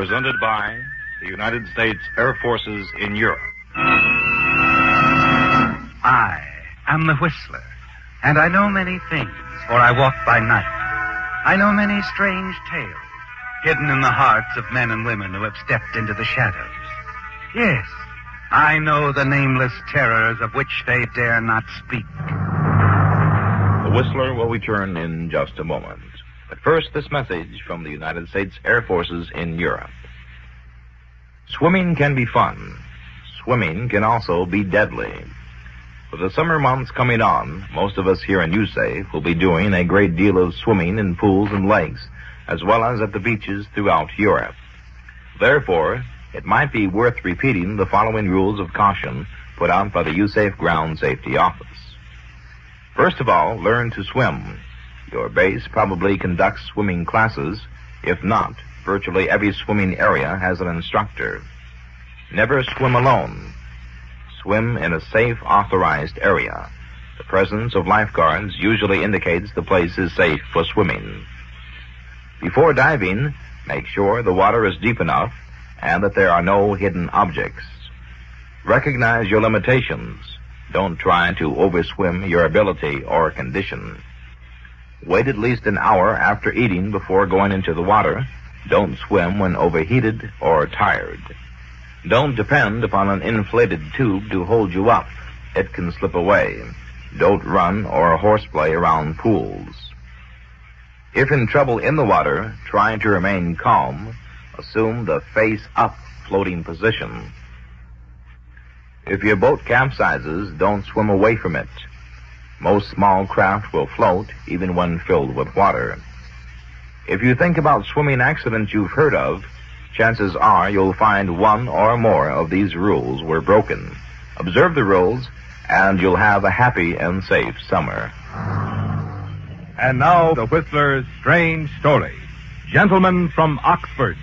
presented by the United States Air Forces in Europe. I am the Whistler, and I know many things, for I walk by night. I know many strange tales, hidden in the hearts of men and women who have stepped into the shadows. Yes, I know the nameless terrors of which they dare not speak. The Whistler will return in just a moment. But first, this message from the United States Air Forces in Europe. Swimming can be fun. Swimming can also be deadly. With the summer months coming on, most of us here in USAFE will be doing a great deal of swimming in pools and lakes, as well as at the beaches throughout Europe. Therefore, it might be worth repeating the following rules of caution put out by the USAFE Ground Safety Office. First of all, learn to swim. Your base probably conducts swimming classes. If not, virtually every swimming area has an instructor. Never swim alone. Swim in a safe, authorized area. The presence of lifeguards usually indicates the place is safe for swimming. Before diving, make sure the water is deep enough and that there are no hidden objects. Recognize your limitations. Don't try to overswim your ability or condition. Wait at least an hour after eating before going into the water. Don't swim when overheated or tired. Don't depend upon an inflated tube to hold you up. It can slip away. Don't run or horseplay around pools. If in trouble in the water, try to remain calm. Assume the face-up floating position. If your boat capsizes, don't swim away from it. Most small craft will float, even when filled with water. If you think about swimming accidents you've heard of, chances are you'll find one or more of these rules were broken. Observe the rules, and you'll have a happy and safe summer. And now, the Whistler's strange story. Gentlemen from Oxford.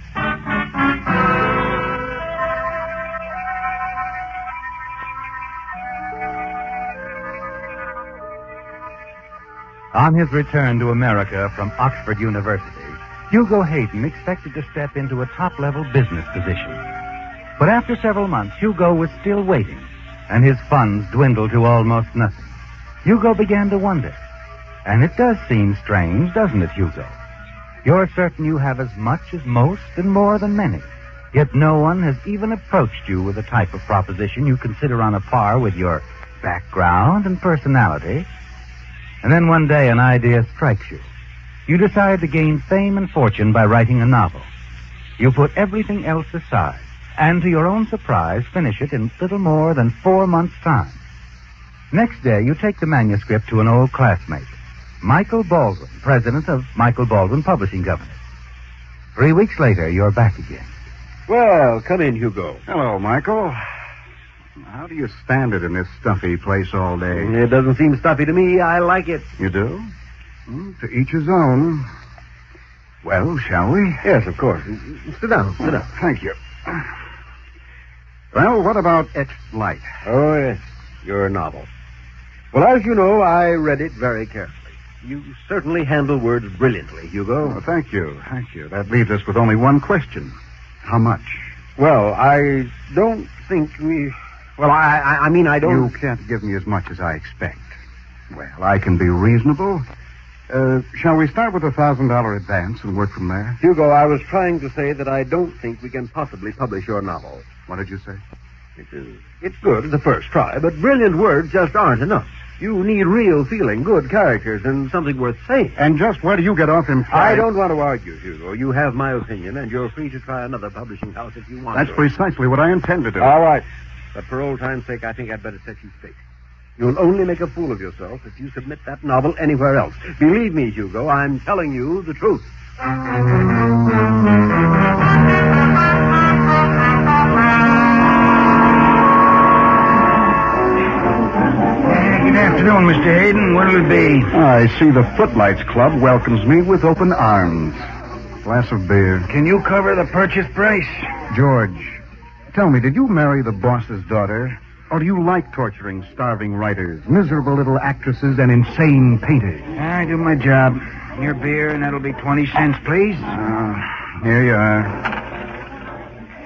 On his return to America from Oxford University, Hugo Hayden expected to step into a top-level business position. But after several months, Hugo was still waiting, and his funds dwindled to almost nothing. Hugo began to wonder. And it does seem strange, doesn't it, Hugo? You're certain you have as much as most and more than many, yet no one has even approached you with a type of proposition you consider on a par with your background and personality. And then one day an idea strikes you. You decide to gain fame and fortune by writing a novel. You put everything else aside, and to your own surprise, finish it in little more than 4 months' time. Next day, you take the manuscript to an old classmate, Michael Baldwin, president of Michael Baldwin Publishing Company. 3 weeks later, you're back again. Well, come in, Hugo. Hello, Michael. How do you stand it in this stuffy place all day? It doesn't seem stuffy to me. I like it. You do? To each his own. Well, shall we? Yes, of course. Sit down. Thank you. Well, what about Etched Light? Oh, yes. Your novel. Well, as you know, I read it very carefully. You certainly handle words brilliantly, Hugo. Oh, thank you. That leaves us with only one question. How much? Well, I don't think we... Well, I mean, I don't... You can't give me as much as I expect. Well, I can be reasonable. Shall we start with $1,000 advance and work from there? Hugo, I was trying to say that I don't think we can possibly publish your novel. What did you say? It's good as a first try, but brilliant words just aren't enough. You need real feeling, good characters, and something worth saying. And just where do you get off implied? I don't want to argue, Hugo. You have my opinion, and you're free to try another publishing house if you want That's to. precisely what I intend to do. All right. But for old time's sake, I think I'd better set you straight. You'll only make a fool of yourself if you submit that novel anywhere else. Believe me, Hugo, I'm telling you the truth. Good afternoon, Mr. Hayden. What'll it be? I see the Footlights Club welcomes me with open arms. Glass of beer. Can you cover the purchase price? George, tell me, did you marry the boss's daughter? Or do you like torturing starving writers, miserable little actresses, and insane painters? I do my job. Your beer, and that'll be 20 cents, please. Here you are.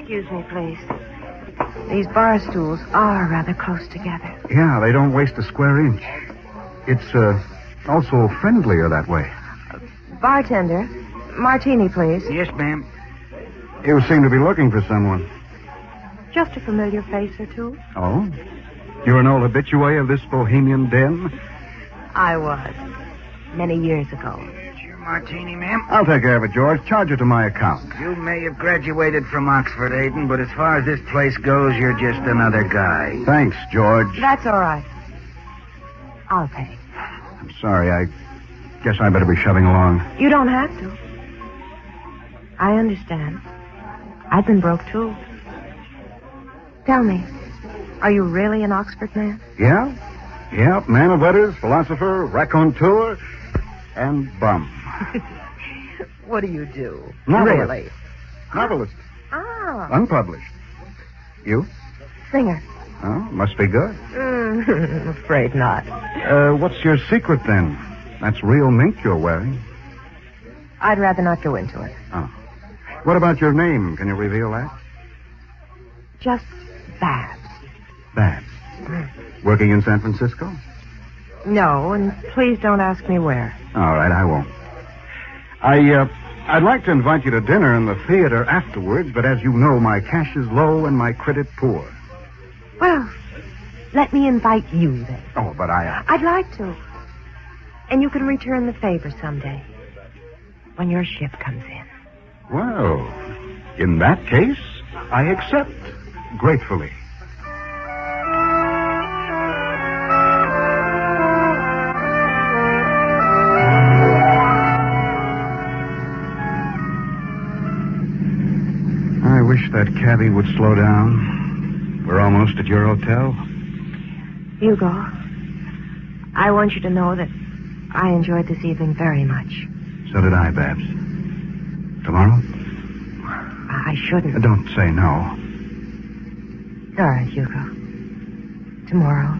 Excuse me, please. These bar stools are rather close together. Yeah, they don't waste a square inch. It's also friendlier that way. Bartender, martini, please. Yes, ma'am. You seem to be looking for someone. Just a familiar face or two. Oh? You're an old habitué of this bohemian den? I was. Many years ago. Here's your martini, ma'am. I'll take care of it, George. Charge it to my account. You may have graduated from Oxford, Hayden, but as far as this place goes, you're just another guy. Thanks, George. That's all right. I'll pay. I'm sorry. I guess I better be shoving along. You don't have to. I understand. I've been broke, too. Tell me, are you really an Oxford man? Yeah? Yeah, man of letters, philosopher, raconteur, and bum. What do you do? Novelist. Really? Novelist. Ah. Unpublished. You? Singer. Oh, must be good. Afraid not. What's your secret, then? That's real mink you're wearing. I'd rather not go into it. Oh. What about your name? Can you reveal that? Just Babs. Babs. Working in San Francisco? No, and please don't ask me where. All right, I won't. I'd like to invite you to dinner in the theater afterwards, but as you know, my cash is low and my credit poor. Well, let me invite you then. Oh, but I'd like to. And you can return the favor someday. When your ship comes in. Well, in that case, I accept gratefully. I wish that cabbie would slow down. We're almost at your hotel. Hugo, I want you to know that I enjoyed this evening very much. So did I, Babs. Tomorrow? I shouldn't. Don't say no. All right, Hugo. Tomorrow.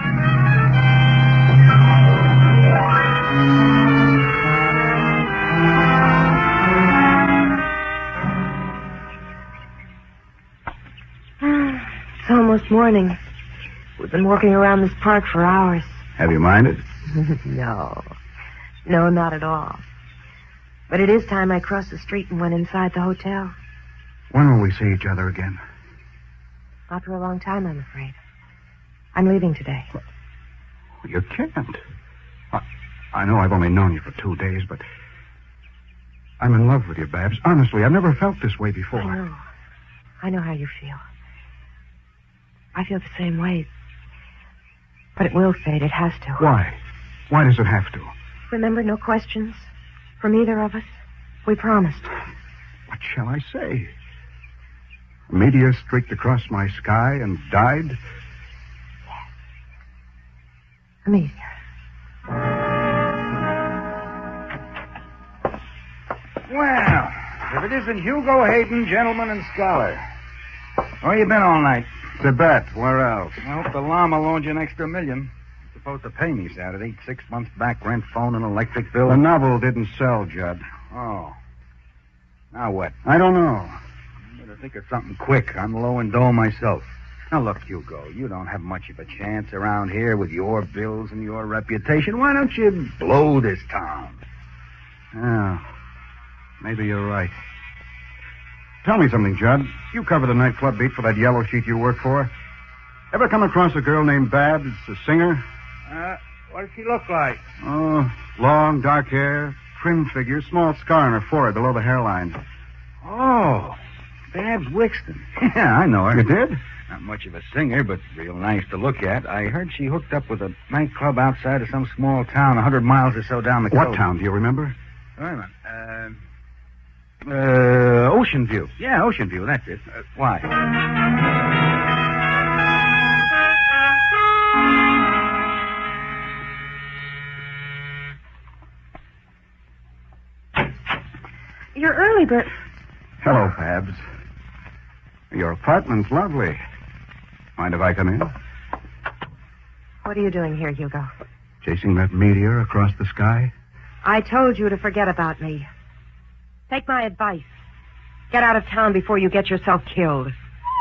It's almost morning. We've been walking around this park for hours. Have you minded? No, not at all. But it is time I crossed the street and went inside the hotel. When will we see each other again? Not for a long time, I'm afraid. I'm leaving today. You can't. I know I've only known you for 2 days, but I'm in love with you, Babs. Honestly, I've never felt this way before. I know how you feel. I feel the same way. But it will fade. It has to. Why? Why does it have to? Remember, no questions from either of us. We promised. What shall I say? A meteor streaked across my sky and died? Yes. A meteor. Well, if it isn't Hugo Hayden, gentleman and scholar. Where you been all night? Tibet. Where else? I hope the llama loaned you an extra $1 million. You're supposed to pay me Saturday. 6 months back, rent, phone, and electric bill. The novel didn't sell, Judd. Oh. Now what? I don't know. Better think of something quick. I'm low in dough myself. Now, look, Hugo, you don't have much of a chance around here with your bills and your reputation. Why don't you blow this town? Yeah. Maybe you're right. Tell me something, Judd. You cover the nightclub beat for that yellow sheet you work for. Ever come across a girl named Babs, a singer? What does she look like? Oh, long, dark hair, trim figure, small scar on her forehead below the hairline. Oh, Babs Wixton. Yeah, I know her. You did? Not much of a singer, but real nice to look at. I heard she hooked up with a nightclub outside of some small town 100 miles or so down the coast. What town, do you remember? Wait a minute. Ocean View. Yeah, Ocean View, that's it. Why? You're early, but... Hello, Babs. Your apartment's lovely. Mind if I come in? What are you doing here, Hugo? Chasing that meteor across the sky? I told you to forget about me. Take my advice. Get out of town before you get yourself killed.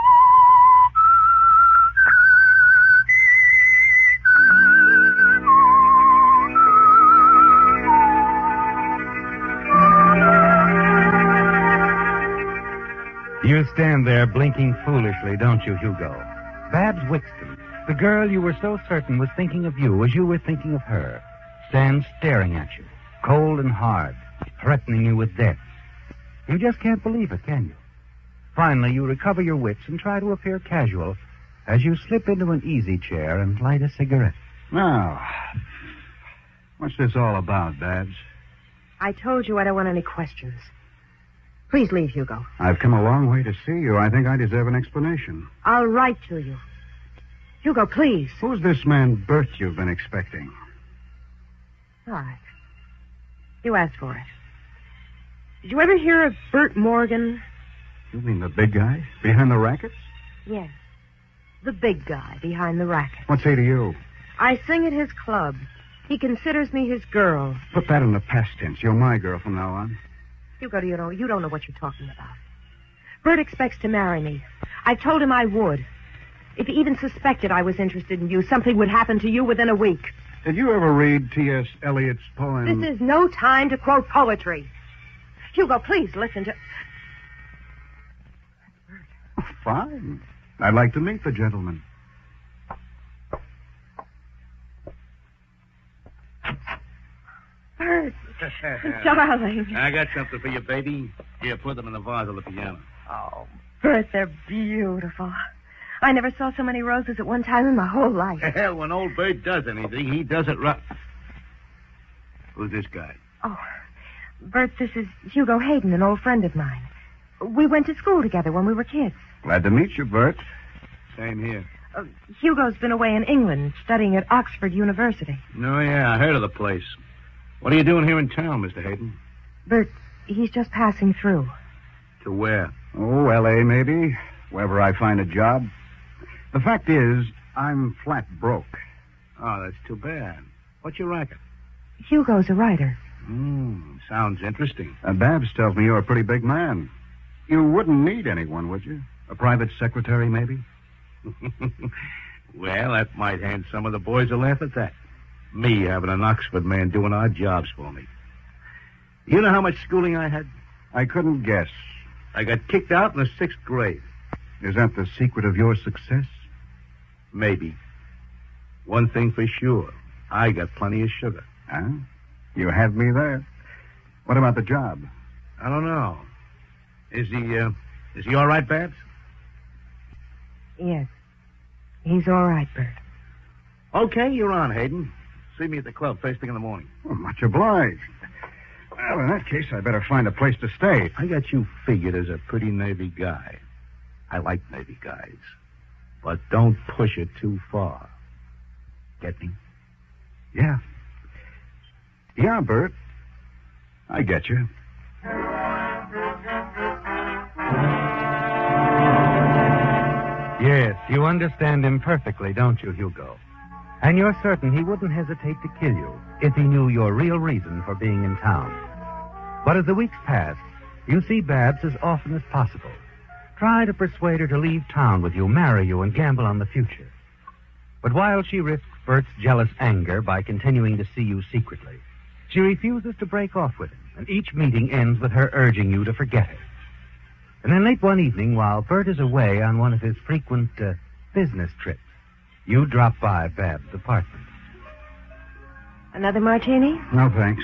You stand there blinking foolishly, don't you, Hugo? Babs Wixton, the girl you were so certain was thinking of you as you were thinking of her, stands staring at you, cold and hard, threatening you with death. You just can't believe it, can you? Finally, you recover your wits and try to appear casual as you slip into an easy chair and light a cigarette. Now, what's this all about, Babs? I told you I don't want any questions. Please leave, Hugo. I've come a long way to see you. I think I deserve an explanation. I'll write to you. Hugo, please. Who's this man, Bert, you've been expecting? All right. You asked for it. Did you ever hear of Bert Morgan? You mean the big guy behind the rackets? Yes. The big guy behind the racket. What's he to you? I sing at his club. He considers me his girl. Put that in the past tense. You're my girl from now on. Hugo, you don't know what you're talking about. Bert expects to marry me. I told him I would. If he even suspected I was interested in you, something would happen to you within a week. Did you ever read T.S. Eliot's poem? This is no time to quote poetry. Hugo, please listen to... Oh, fine. I'd like to meet the gentleman. Bert, darling. I got something for you, baby. Here, put them in the vase on the piano. Oh, Bert, they're beautiful. I never saw so many roses at one time in my whole life. Hell, when old Bert does anything, he does it right. Who's this guy? Oh, Bert, this is Hugo Hayden, an old friend of mine. We went to school together when we were kids. Glad to meet you, Bert. Same here. Hugo's been away in England studying at Oxford University. No, yeah, I heard of the place. What are you doing here in town, Mr. Hayden? Bert, he's just passing through. To where? Oh, L.A. maybe. Wherever I find a job. The fact is, I'm flat broke. Oh, that's too bad. What's your racket? Hugo's a writer. Sounds interesting. Babs tells me you're a pretty big man. You wouldn't need anyone, would you? A private secretary, maybe? Well, that might hand some of the boys a laugh at that. Me having an Oxford man doing odd jobs for me. You know how much schooling I had? I couldn't guess. I got kicked out in the 6th grade. Is that the secret of your success? Maybe. One thing for sure. I got plenty of sugar. Huh? You had me there. What about the job? I don't know. Is he all right, Babs? Yes. He's all right, Bert. Okay, you're on, Hayden. See me at the club first thing in the morning. Oh, much obliged. Well, in that case, I better find a place to stay. I got you figured as a pretty Navy guy. I like Navy guys. But don't push it too far. Get me? Yeah. Yeah, Bert. I get you. Yes, you understand him perfectly, don't you, Hugo? And you're certain he wouldn't hesitate to kill you if he knew your real reason for being in town. But as the weeks pass, you see Babs as often as possible. Try to persuade her to leave town with you, marry you, and gamble on the future. But while she risks Bert's jealous anger by continuing to see you secretly, she refuses to break off with him, and each meeting ends with her urging you to forget her. And then late one evening, while Bert is away on one of his frequent business trips, you drop by Babs' apartment. Another martini? No, thanks.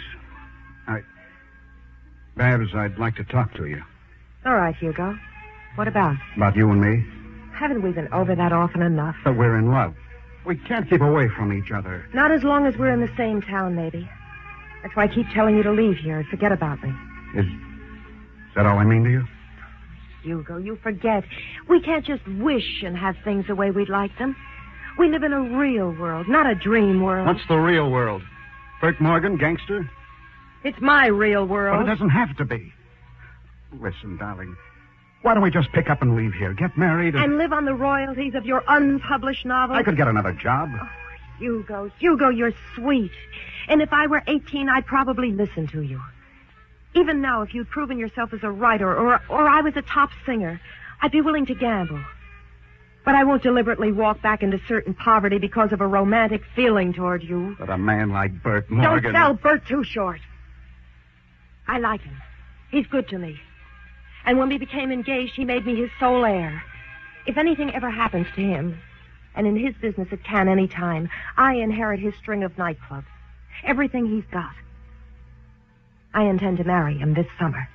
Babs, I'd like to talk to you. All right, Hugo. What about? About you and me? Haven't we been over that often enough? That we're in love. We can't keep away from each other. Not as long as we're in the same town, maybe. That's why I keep telling you to leave here and forget about me. Is that all I mean to you? Hugo, you forget. We can't just wish and have things the way we'd like them. We live in a real world, not a dream world. What's the real world? Bert Morgan, gangster? It's my real world. But it doesn't have to be. Listen, darling. Why don't we just pick up and leave here? Get married and live on the royalties of your unpublished novel? I could get another job. Oh, Hugo, you're sweet. And if I were 18, I'd probably listen to you. Even now, if you'd proven yourself as a writer or I was a top singer, I'd be willing to gamble. But I won't deliberately walk back into certain poverty because of a romantic feeling toward you. But a man like Bert Morgan... Don't sell Bert too short. I like him. He's good to me. And when we became engaged, he made me his sole heir. If anything ever happens to him, and in his business it can any time, I inherit his string of nightclubs. Everything he's got. I intend to marry him this summer.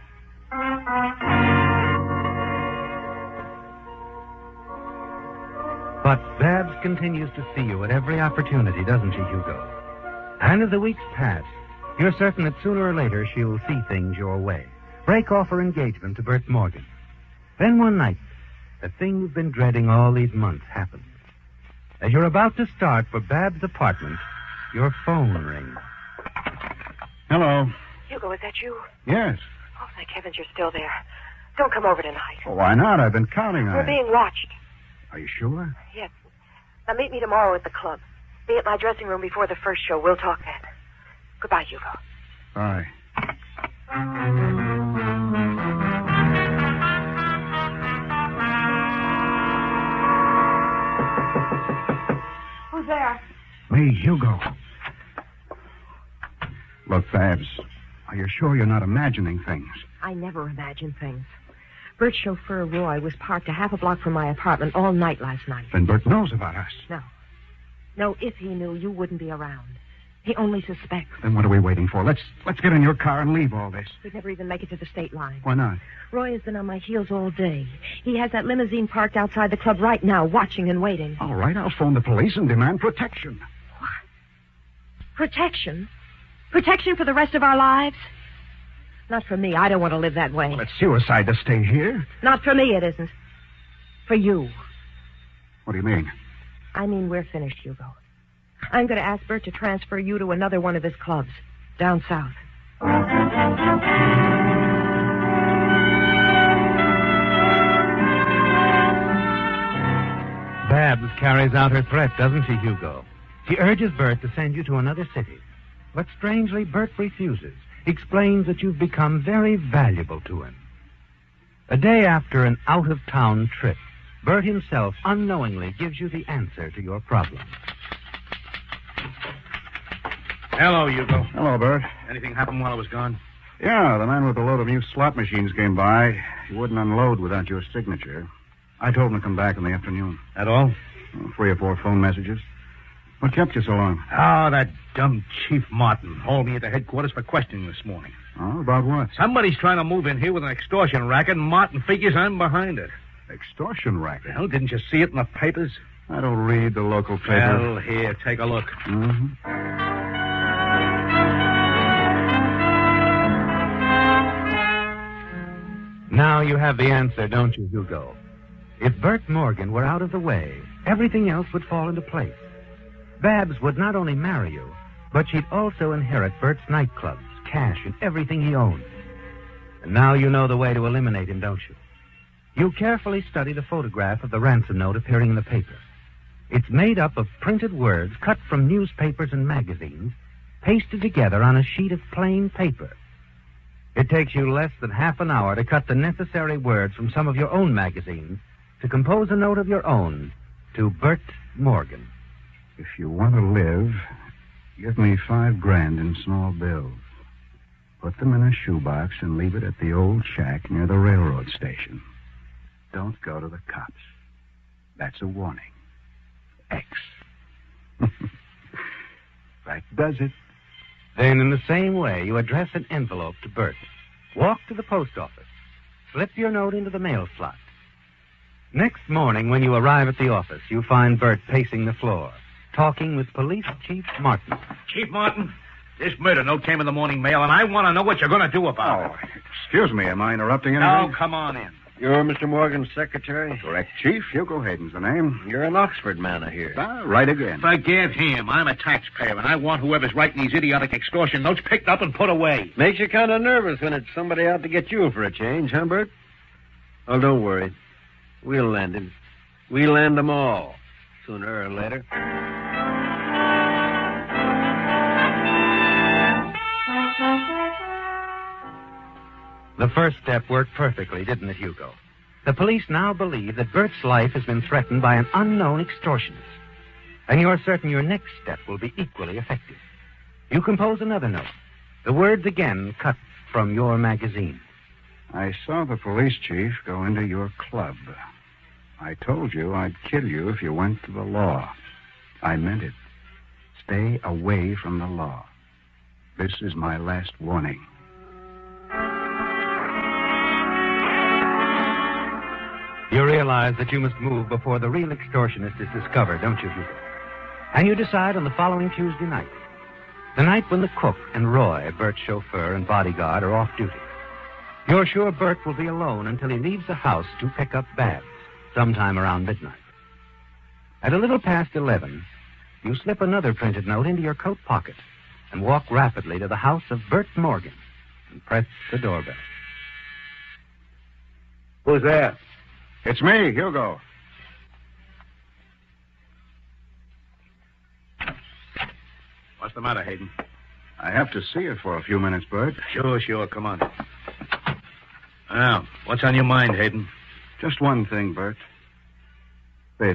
But Babs continues to see you at every opportunity, doesn't she, Hugo? And as the weeks pass, you're certain that sooner or later she'll see things your way. Break off her engagement to Bert Morgan. Then one night, the thing you've been dreading all these months happens. As you're about to start for Babs' apartment, your phone rings. Hello. Hugo, is that you? Yes. Oh, thank heavens you're still there. Don't come over tonight. Well, why not? I've been counting on We're it. being watched. Are you sure? Yes. Now meet me tomorrow at the club. Be at my dressing room before the first show. We'll talk then. Goodbye, Hugo. Bye. Who's there? Me, Hugo. Look, Babs, are you sure you're not imagining things? I never imagine things. Bert's chauffeur, Roy, was parked a half a block from my apartment all night last night. Then Bert knows about us. No, if he knew, you wouldn't be around. He only suspects. Then what are we waiting for? Let's get in your car and leave all this. We'd never even make it to the state line. Why not? Roy has been on my heels all day. He has that limousine parked outside the club right now, watching and waiting. All right, I'll phone the police and demand protection. What? Protection? Protection for the rest of our lives? Not for me. I don't want to live that way. Well, it's suicide to stay here. Not for me, it isn't. For you. What do you mean? I mean, we're finished, Hugo. I'm going to ask Bert to transfer you to another one of his clubs, down south. Babs carries out her threat, doesn't she, Hugo? She urges Bert to send you to another city. But strangely, Bert refuses. Explains that you've become very valuable to him. A day after an out-of-town trip, Bert himself unknowingly gives you the answer to your problem. Hello, Hugo. Hello, Bert. Anything happened while I was gone? Yeah, the man with the load of new slot machines came by. He wouldn't unload without your signature. I told him to come back in the afternoon. At all? 3 or 4 phone messages. What kept you so long? Oh, that dumb Chief Martin hauled me at the headquarters for questioning this morning. Oh, about what? Somebody's trying to move in here with an extortion racket, and Martin figures I'm behind it. Extortion racket? Well, didn't you see it in the papers? I don't read the local paper. Well, here, take a look. Mm-hmm. Now you have the answer, don't you, Hugo? If Bert Morgan were out of the way, everything else would fall into place. Babs would not only marry you, but she'd also inherit Bert's nightclubs, cash, and everything he owned. And now you know the way to eliminate him, don't you? You carefully study the photograph of the ransom note appearing in the paper. It's made up of printed words cut from newspapers and magazines, pasted together on a sheet of plain paper. It takes you less than half an hour to cut the necessary words from some of your own magazines to compose a note of your own to Bert Morgan. If you want to live, give me $5,000 in small bills. Put them in a shoebox and leave it at the old shack near the railroad station. Don't go to the cops. That's a warning. X. That does it. Then, in the same way, you address an envelope to Bert. Walk to the post office. Slip your note into the mail slot. Next morning, when you arrive at the office, you find Bert pacing the floor, talking with Police Chief Martin. Chief Martin, this murder note came in the morning mail, and I want to know what you're going to do about it. Excuse me, am I interrupting anything? Now, come on in. You're Mr. Morgan's secretary? Correct, Chief. Hugo Hayden's the name. You're an Oxford man, I hear. Right again. Forget him. I'm a taxpayer, and I want whoever's writing these idiotic extortion notes picked up and put away. Makes you kind of nervous when it's somebody out to get you for a change, huh, Bert? Oh, don't worry. We'll land him. We'll land them all, sooner or later. The first step worked perfectly, didn't it, Hugo? The police now believe that Bert's life has been threatened by an unknown extortionist. And you're certain your next step will be equally effective. You compose another note. The words again cut from your magazine. I saw the police chief go into your club. I told you I'd kill you if you went to the law. I meant it. Stay away from the law. This is my last warning. You realize that you must move before the real extortionist is discovered, don't you, Hugo? And you decide on the following Tuesday night. The night when the cook and Roy, Bert's chauffeur and bodyguard, are off duty. You're sure Bert will be alone until he leaves the house to pick up Babs, sometime around midnight. At a little past 11, you slip another printed note into your coat pocket and walk rapidly to the house of Bert Morgan and press the doorbell. Who's there? It's me, Hugo. What's the matter, Hayden? I have to see you for a few minutes, Bert. Sure. Come on. Now, what's on your mind, Hayden? Just one thing, Bert. This.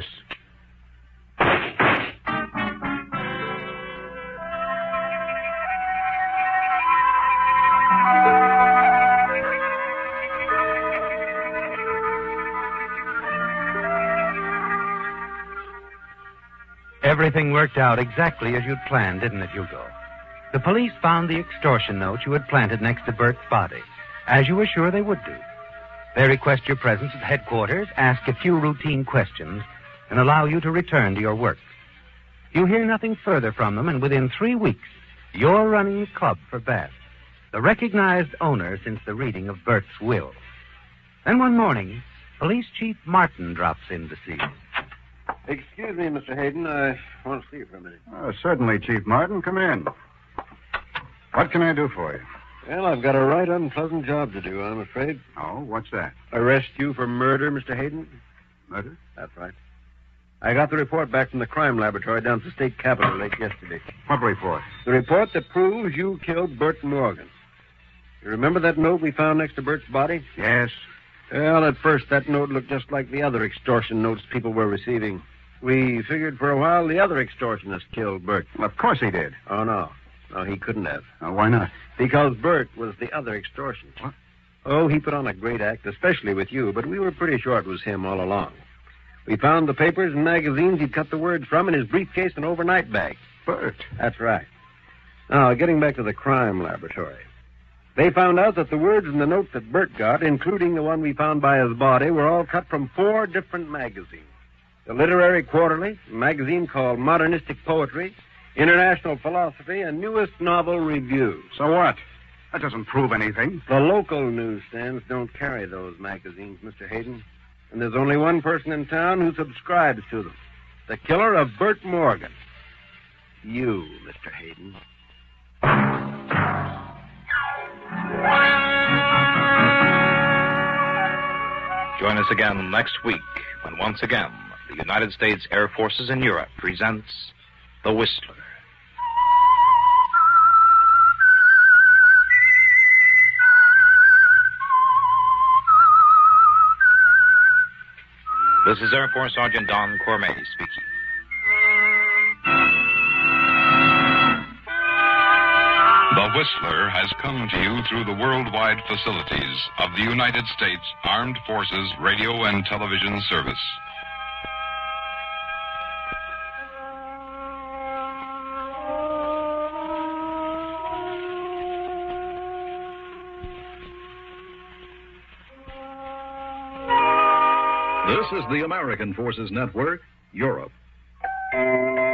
Everything worked out exactly as you'd planned, didn't it, Hugo? The police found the extortion note you had planted next to Bert's body, as you were sure they would do. They request your presence at headquarters, ask a few routine questions, and allow you to return to your work. You hear nothing further from them, and within 3 weeks, you're running a club for Babs, the recognized owner since the reading of Bert's will. Then one morning, Police Chief Martin drops in to see you. Excuse me, Mr. Hayden. I want to see you for a minute. Certainly, Chief Martin. Come in. What can I do for you? Well, I've got a right unpleasant job to do, I'm afraid. Oh, what's that? Arrest you for murder, Mr. Hayden? Murder? That's right. I got the report back from the crime laboratory down at the state capitol late yesterday. What report? The report that proves you killed Bert Morgan. You remember that note we found next to Bert's body? Yes. Well, at first, that note looked just like the other extortion notes people were receiving. We figured for a while the other extortionist killed Bert. Well, of course he did. Oh, no. No, he couldn't have. Why not? Because Bert was the other extortionist. What? Oh, he put on a great act, especially with you, but we were pretty sure it was him all along. We found the papers and magazines he'd cut the words from in his briefcase and overnight bag. Bert. That's right. Now, getting back to the crime laboratory. They found out that the words in the note that Bert got, including the one we found by his body, were all cut from 4 different magazines. The Literary Quarterly, a magazine called Modernistic Poetry, International Philosophy, and Newest Novel Review. So what? That doesn't prove anything. The local newsstands don't carry those magazines, Mr. Hayden. And there's only one person in town who subscribes to them. The killer of Bert Morgan. You, Mr. Hayden. Join us again next week when once again the United States Air Forces in Europe presents The Whistler. This is Air Force Sergeant Don Cormay speaking. The Whistler has come to you through the worldwide facilities of the United States Armed Forces Radio and Television Service. This is the American Forces Network, Europe.